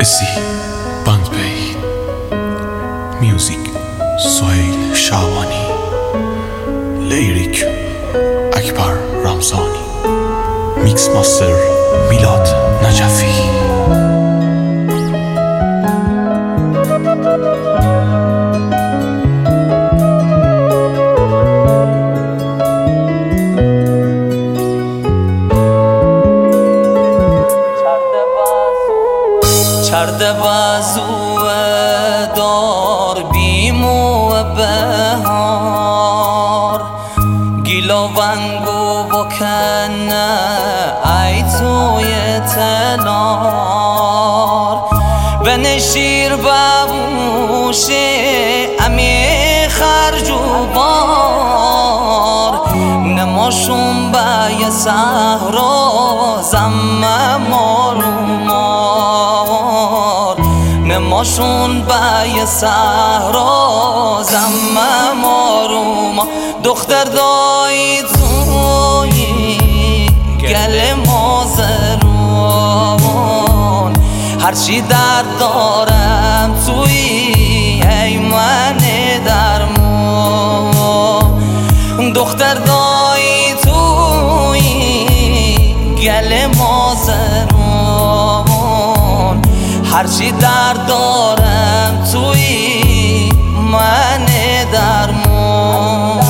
Jesse Bandbey, Music Sohail Shabani, Lyric Akbar Ramzani, Mix Master Milad Najafi. چرده بازو دار بیمو بهار گیلا ونگو بکنه ای توی تلار و نشیر ببوشه امی خرج و بار نماشون با یه سهرا زمه مارو نماشون با یه سهرا زمه مارو دختر دایی توی گل مازرون هرچی درد دارم توی ایمن درمون دختر دایی توی گل مازرون هرچی درد دارم توی من درمون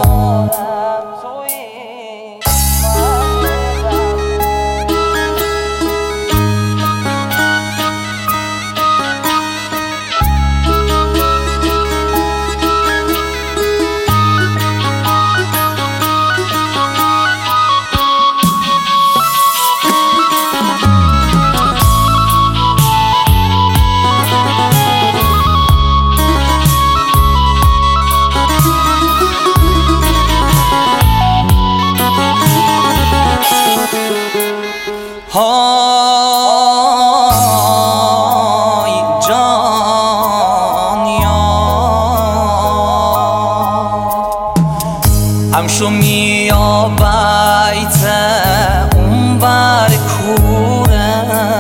های جانیا همشو میا بیت اون بر کوره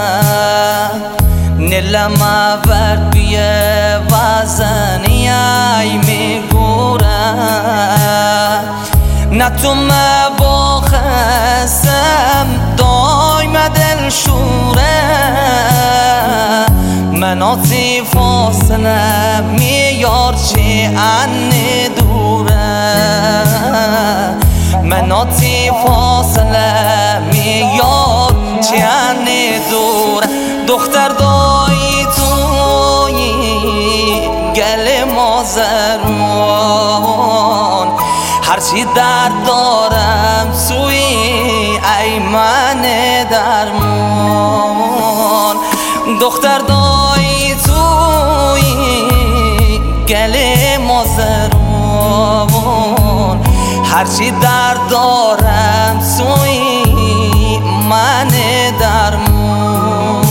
نلما ورد بیه وزنی ای میگوره نتوم با خسم دایم دل شوره مناتی فاصله میار چی انی دوره مناتی فاصله میار چی انی دوره دختر دایی توی گل مازرون هرچی درد دارم توی ایمن درمون دختر دایی توی گل مازرون هرچی درد دارم توی من درمون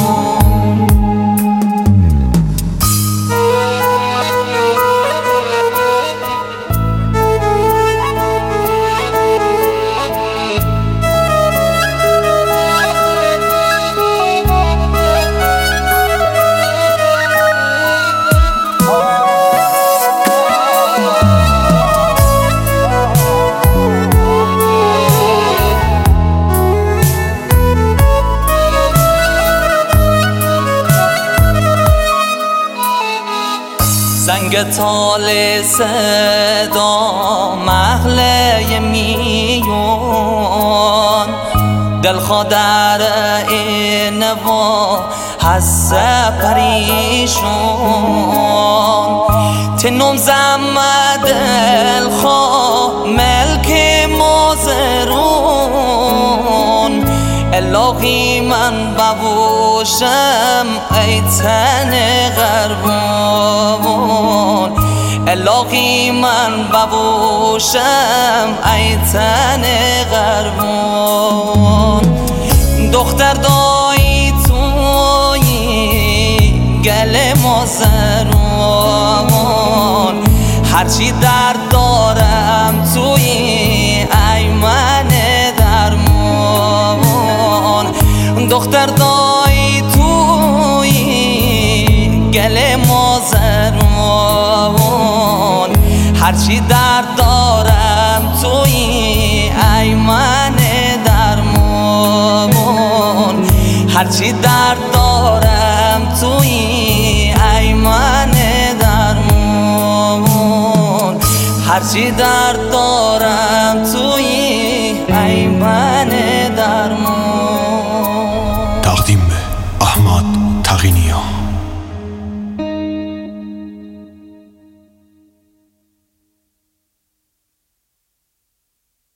زنگ تال صدا محله میون دل خودر این و حس پریشون تنم زمد دل خواه ملک مازرون الهی من ببوشم ای تن غربون الهی من ببوشم ای تن غربون دختر دایی توی گل مازرون هرچی درد دارم توی ایمن درمون دختر دایی توی گل مازرمون هرچی درد دارم تویی ای من درمون هرچی درد دارم تویی ای من درمون هرچی درد دارم تویی ای من درمون. تقدیم به احمد تقینیان.